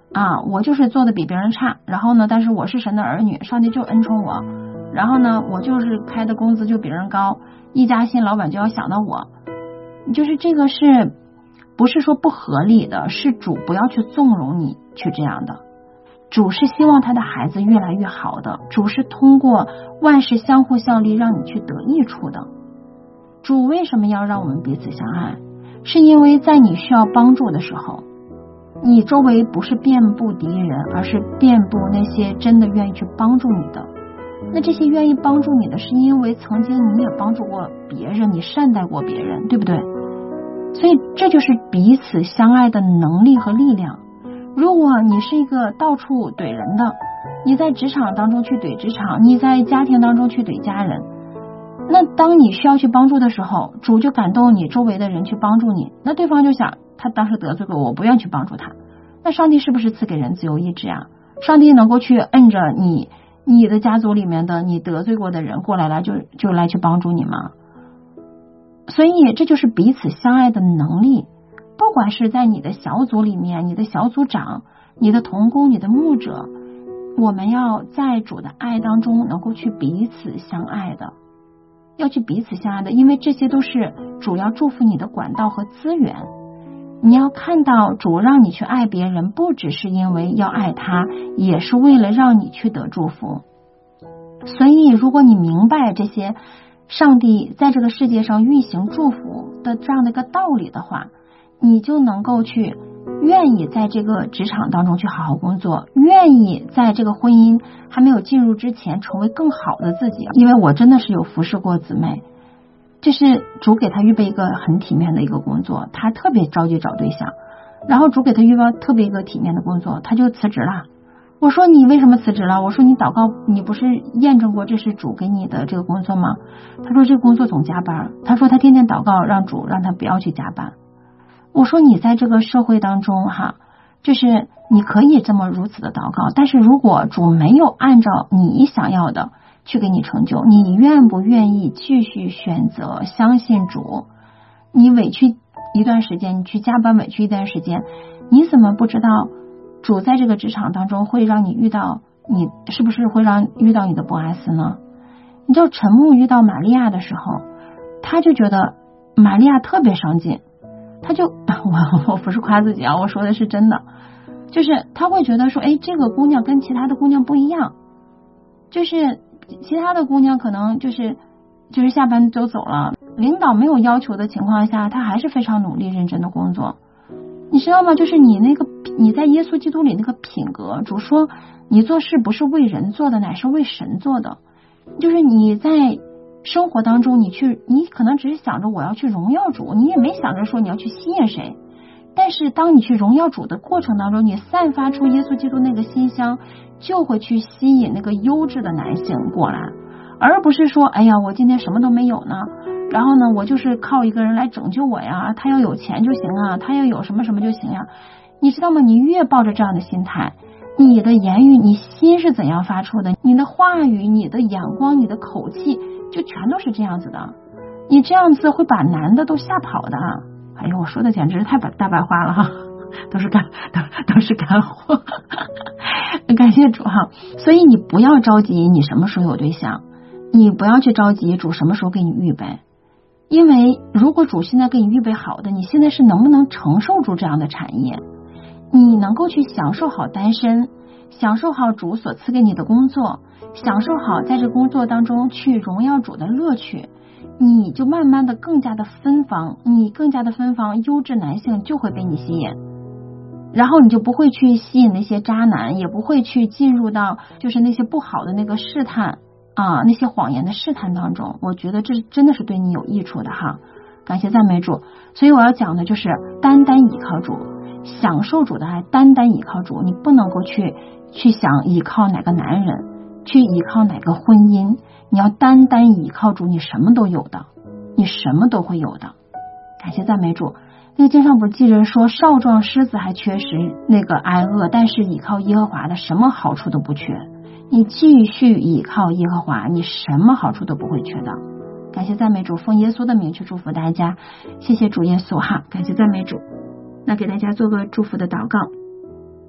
啊，我就是做的比别人差，然后呢，但是我是神的儿女，上帝就恩宠我，然后呢，我就是开的工资就比人高，一加薪老板就要想到我，就是这个是不是说不合理的，是主不要去纵容你去这样的，主是希望他的孩子越来越好的，主是通过万事相互效力让你去得益处的。主为什么要让我们彼此相爱？是因为在你需要帮助的时候，你周围不是遍布敌人，而是遍布那些真的愿意去帮助你的。那这些愿意帮助你的，是因为曾经你也帮助过别人，你善待过别人，对不对？所以这就是彼此相爱的能力和力量。如果你是一个到处怼人的，你在职场当中去怼职场，你在家庭当中去怼家人，那当你需要去帮助的时候，主就感动你周围的人去帮助你，那对方就想他当时得罪过我，不愿去帮助他，那上帝是不是赐给人自由意志啊？上帝能够去摁着你你的家族里面的你得罪过的人过来来就就来去帮助你吗？所以这就是彼此相爱的能力。不管是在你的小组里面，你的小组长，你的同工，你的牧者，我们要在主的爱当中能够去彼此相爱的，要去彼此相爱的，因为这些都是主要祝福你的管道和资源。你要看到主让你去爱别人，不只是因为要爱他，也是为了让你去得祝福。所以如果你明白这些上帝在这个世界上运行祝福的这样的一个道理的话，你就能够去愿意在这个职场当中去好好工作，愿意在这个婚姻还没有进入之前成为更好的自己。因为我真的是有服侍过姊妹，这是主给他预备一个很体面的一个工作，他特别着急找对象，然后主给他预备特别一个体面的工作，他就辞职了。我说你为什么辞职了？我说你祷告，你不是验证过这是主给你的这个工作吗？他说这个工作总加班，他说他天天祷告让主让他不要去加班。我说你在这个社会当中哈，就是你可以这么如此的祷告，但是如果主没有按照你想要的去给你成就，你愿不愿意继续选择相信主？你委屈一段时间，你去加班委屈一段时间，你怎么不知道主在这个职场当中会让你遇到，你是不是会让遇到你的波阿斯呢？你知道陈牧遇到玛利亚的时候，他就觉得玛利亚特别上进，他就我我不是夸自己啊，我说的是真的，就是他会觉得说，哎，这个姑娘跟其他的姑娘不一样，就是其他的姑娘可能就是就是下班就走了，领导没有要求的情况下，她还是非常努力认真的工作。你知道吗？就是你那个你在耶稣基督里那个品格，主说你做事不是为人做的，乃是为神做的。就是你在生活当中，你去你可能只是想着我要去荣耀主，你也没想着说你要去吸引谁。但是当你去荣耀主的过程当中，你散发出耶稣基督那个馨香，就会去吸引那个优质的男性过来，而不是说哎呀我今天什么都没有呢，然后呢我就是靠一个人来拯救我呀，他要有钱就行啊，他要有什么什么就行呀。你知道吗？你越抱着这样的心态，你的言语，你心是怎样发出的，你的话语，你的眼光，你的口气就全都是这样子的。你这样子会把男的都吓跑的。哎呦，我说的简直是太大白话了哈，都是干都都是干货感谢主哈。所以你不要着急你什么时候有对象，你不要去着急主什么时候给你预备，因为如果主现在给你预备好的，你现在是能不能承受住这样的产业，你能够去享受好单身，享受好主所赐给你的工作，享受好在这工作当中去荣耀主的乐趣，你就慢慢的更加的芬芳，你更加的芬芳，优质男性就会被你吸引，然后你就不会去吸引那些渣男，也不会去进入到就是那些不好的那个试探啊，那些谎言的试探当中。我觉得这真的是对你有益处的哈，感谢赞美主。所以我要讲的就是单单倚靠主，享受主的爱，单单倚靠主，你不能够去去想依靠哪个男人，去依靠哪个婚姻，你要单单倚靠主，你什么都有的，你什么都会有的。感谢赞美主。那个经上不是记着说，少壮狮子还缺食那个挨饿，但是倚靠耶和华的什么好处都不缺。你继续倚靠耶和华，你什么好处都不会缺的。感谢赞美主，奉耶稣的名去祝福大家，谢谢主耶稣哈，感谢赞美主。那给大家做个祝福的祷告。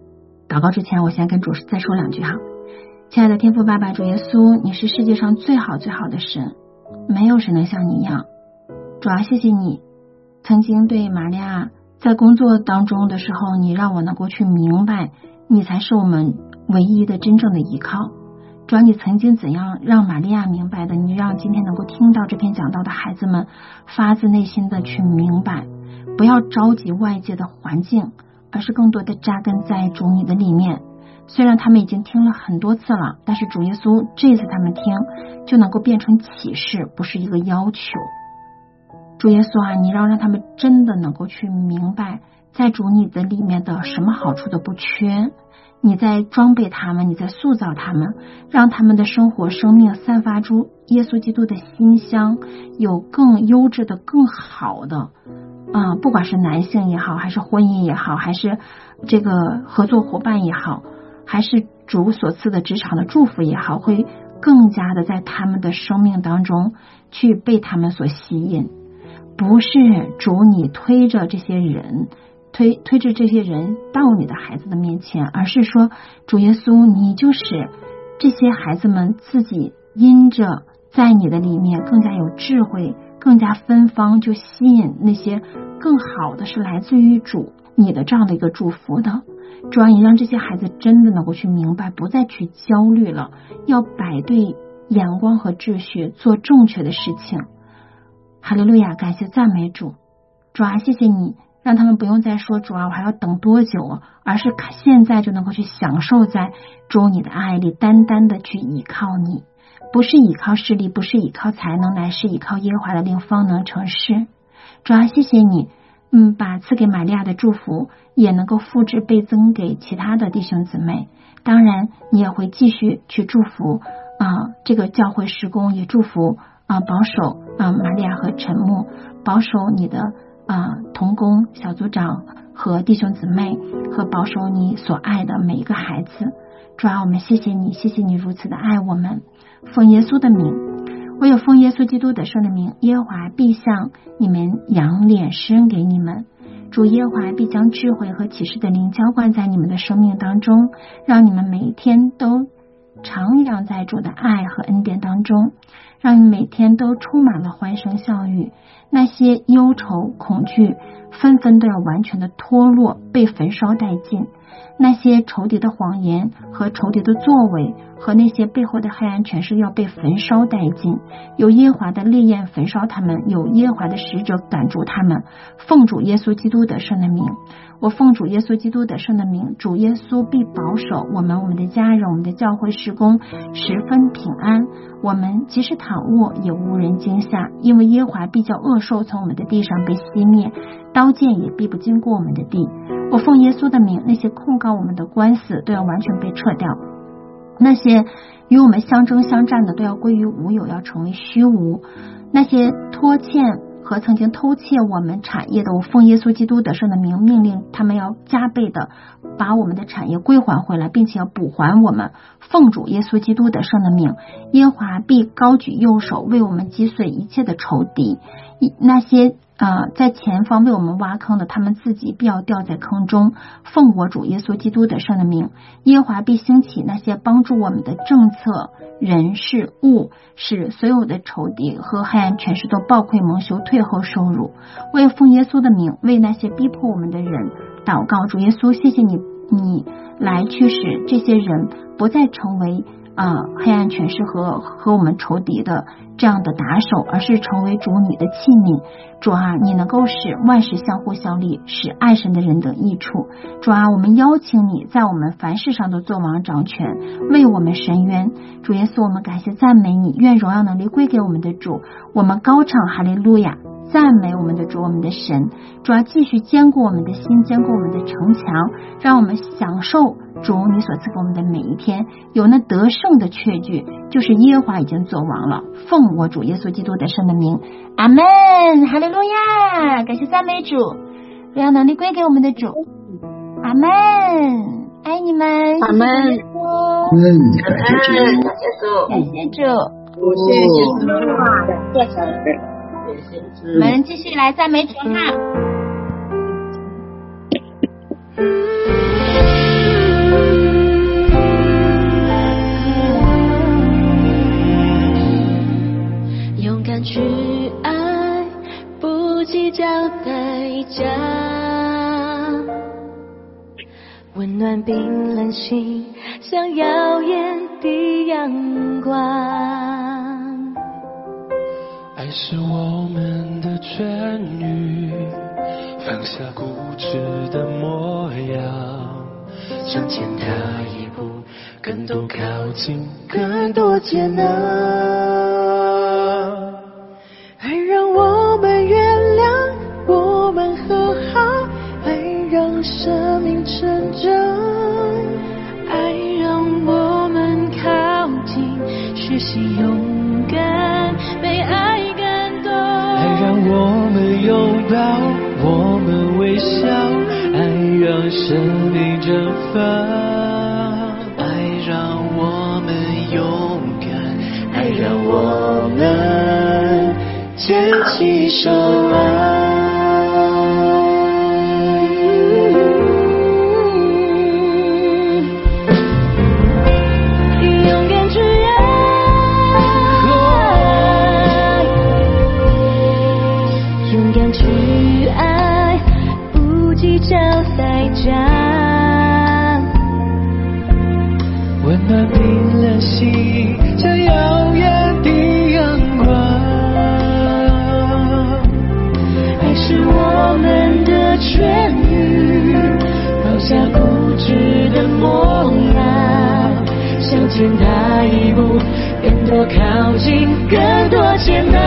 祷告之前，我先跟主再说两句哈。亲爱的天父爸爸主耶稣，你是世界上最好最好的神，没有谁能像你一样。主啊，谢谢你曾经对玛利亚在工作当中的时候，你让我能够去明白，你才是我们唯一的真正的依靠。主啊，你曾经怎样让玛利亚明白的，你让今天能够听到这篇讲道的孩子们发自内心的去明白，不要着急外界的环境，而是更多的扎根在主你的里面。虽然他们已经听了很多次了，但是主耶稣这次他们听就能够变成启示，不是一个要求。主耶稣啊，你让让他们真的能够去明白，在主你的里面的什么好处都不缺，你在装备他们，你在塑造他们，让他们的生活生命散发出耶稣基督的馨香，有更优质的更好的啊、呃，不管是男性也好，还是婚姻也好，还是这个合作伙伴也好，还是主所赐的职场的祝福也好，会更加的在他们的生命当中去被他们所吸引。不是主你推着这些人推推着这些人到你的孩子的面前，而是说主耶稣你就是这些孩子们自己因着在你的里面更加有智慧，更加芬芳，就吸引那些更好的是来自于主你的这样的一个祝福的。主啊，你让这些孩子真的能够去明白，不再去焦虑了，要摆对眼光和秩序，做正确的事情。哈利路亚，感谢赞美主。主啊，谢谢你让他们不用再说主啊我还要等多久啊，而是现在就能够去享受在主你的爱里，单单的去依靠你，不是依靠势力，不是依靠才能，乃是依靠耶和华的灵方能成事。主啊，谢谢你嗯，把赐给玛利亚的祝福也能够复制倍增给其他的弟兄姊妹。当然你也会继续去祝福啊、呃、这个教会事工，也祝福啊、呃、保守啊、呃、玛利亚和陈牧，保守你的啊、呃、同工小组长和弟兄姊妹，和保守你所爱的每一个孩子。主啊，我们谢谢你，谢谢你如此的爱我们。奉耶稣的名，我有奉耶稣基督得胜的名，耶和华必向你们扬脸施恩给你们。主耶和华必将智慧和启示的灵浇灌在你们的生命当中，让你们每一天都徜徉在主的爱和恩典当中，让你每天都充满了欢声笑语。那些忧愁恐惧纷纷都要完全的脱落，被焚烧殆尽。那些仇敌的谎言和仇敌的作为和那些背后的黑暗权势要被焚烧殆尽，有耶和华的烈焰焚烧他们，有耶和华的使者赶逐他们。奉主耶稣基督得胜的名，我奉主耶稣基督得胜的名，主耶稣必保守我们，我们的家人，我们的教会事工十分平安。我们即使躺卧也无人惊吓，因为耶和华必叫恶兽从我们的地上被熄灭，刀剑也必不经过我们的地。我奉耶稣的名，那些控告我们的官司都要完全被撤掉，那些与我们相争相战的都要归于无有，要成为虚无。那些拖欠和曾经偷窃我们产业的，我奉耶稣基督得胜的名命令他们要加倍的把我们的产业归还回来，并且要补还我们。奉主耶稣基督得胜的名，耶和华必高举右手为我们击碎一切的仇敌，那些呃，在前方为我们挖坑的，他们自己必要掉在坑中。奉我主耶稣基督得胜的名，耶和华必兴起那些帮助我们的政策、人事物，使所有的仇敌和黑暗权势都暴溃蒙羞，退后受辱。我也奉耶稣的名为那些逼迫我们的人祷告。主耶稣，谢谢你，你来驱使这些人不再成为啊、呃，黑暗权势和和我们仇敌的这样的打手，而是成为主你的器皿。主啊，你能够使万事相互效力，使爱神的人得益处。主啊，我们邀请你在我们凡事上都作王掌权，为我们伸冤。主耶稣，我们感谢赞美你，愿荣耀能力归给我们的主。我们高唱哈利路亚，赞美我们的主，我们的神。主啊，继续坚固我们的心，坚固我们的城墙，让我们享受主你所赐给我们的每一天，有那得胜的确据，就是耶和华已经作王了。奉我主耶稣基督得胜的名，阿们，哈利路亚，感谢赞美主，荣耀能力归给我们的主，阿们，爱你们， 阿们， 嗯，感谢主， 感谢主， 谢谢主，感谢主， 我们继续来赞美主哈。 计较代价，温暖冰冷心，像耀眼的阳光。 爱是我们的痊愈，放下固执的模样，向前踏一步，更多靠近，更多接纳。 爱让我们原谅，我们和好，爱让生命成长， 爱让我们靠近，学习勇敢，被爱感动。 爱让我们拥抱，我们微笑，爱让生命绽放。爱让我们勇敢，爱让我们牵起手来。 勇敢去爱，勇敢去爱，不计较代价， 温暖冰冷心，像耀眼的阳光。 爱是我们的痊愈，放下固执的模样，向前踏一步，更多靠近，更多接纳。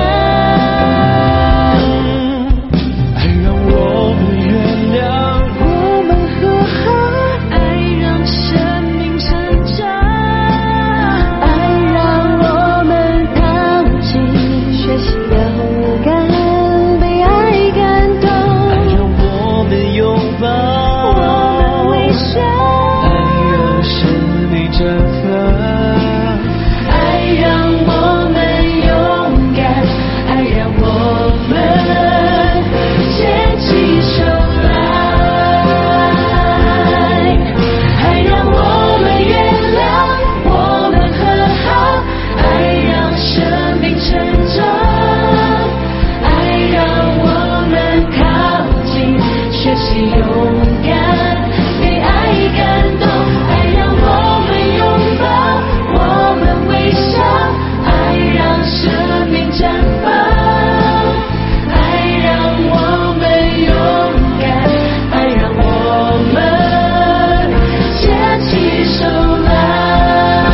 爱让我们原谅， 我们和好， 爱让生命成长， 爱让我们靠近，学习勇敢，被爱感动。 爱让我们拥抱， 我们微笑， 爱让生命绽放。 爱让我们勇敢，爱让我们牵起手来，爱让我们原谅，我们和好，爱让生命成长，爱让我们靠近，学习勇敢，被爱感动。爱让我们拥抱，我们微笑，爱让生命绽放，爱让我们勇敢，爱让我们牵起手来。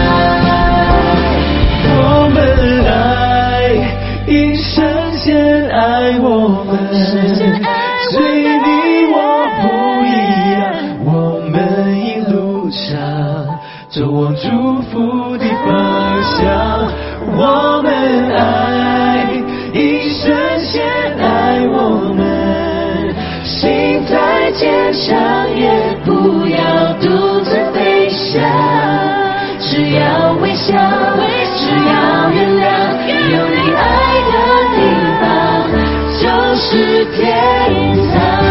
我们爱，因神先爱我们，所以你我不一样。我们一路上走往祝福的方向。我们爱，因神先爱我们，心再坚强也不要独自飞翔， 只要微笑，只要原谅，有你爱的地方就是天堂。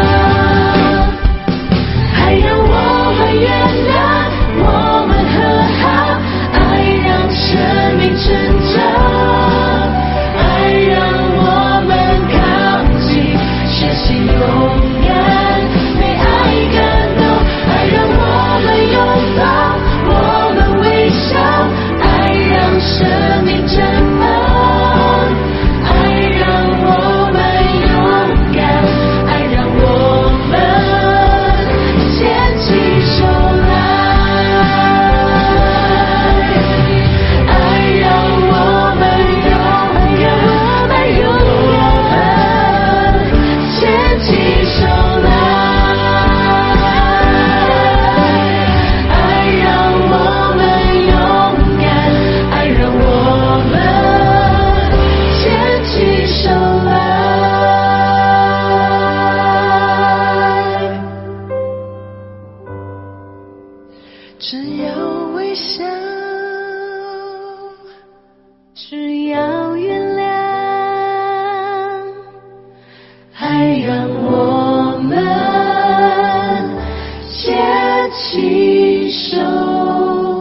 爱让我们原谅，我们和好，爱让生命成长，爱让我们靠近，学习勇敢，被爱感动。爱让我们拥抱，我们微笑，爱让生命绽放，爱让我们勇敢，爱让我们牵起手来，爱让我们勇敢，爱勇敢牵起手来，爱让我们勇敢，爱让我们牵起手来。 只要微笑， 只要原谅，爱让我们牵起手。